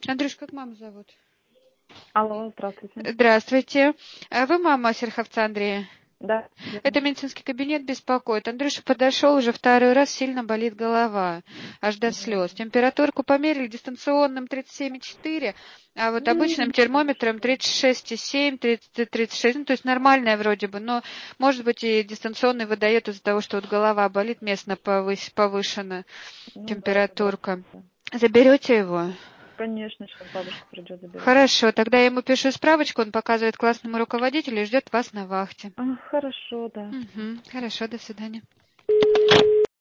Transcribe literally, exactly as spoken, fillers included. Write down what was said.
Андрюш, как маму зовут? Алло, здравствуйте. Здравствуйте. А Вы мама Серховца Андрея? Да, Это верно. медицинский кабинет беспокоит. Андрюша подошел уже второй раз, сильно болит голова, аж до слез. М, Температурку померили дистанционным тридцать семь и четыре, а вот обычным м, термометром Хорошо. тридцать шесть и семь, тридцать, тридцать шесть, ну то есть нормальная вроде бы, но может быть и дистанционный выдает из-за того, что вот голова болит, местно повысь- повышена Ну да, это температурка. бывает. Да. Заберете его? Конечно, сейчас бабушка придет, заберет. Хорошо, тогда я ему пишу справочку, он показывает классному руководителю и ждет вас на вахте. А, хорошо, да. Мгм. Хорошо, до свидания.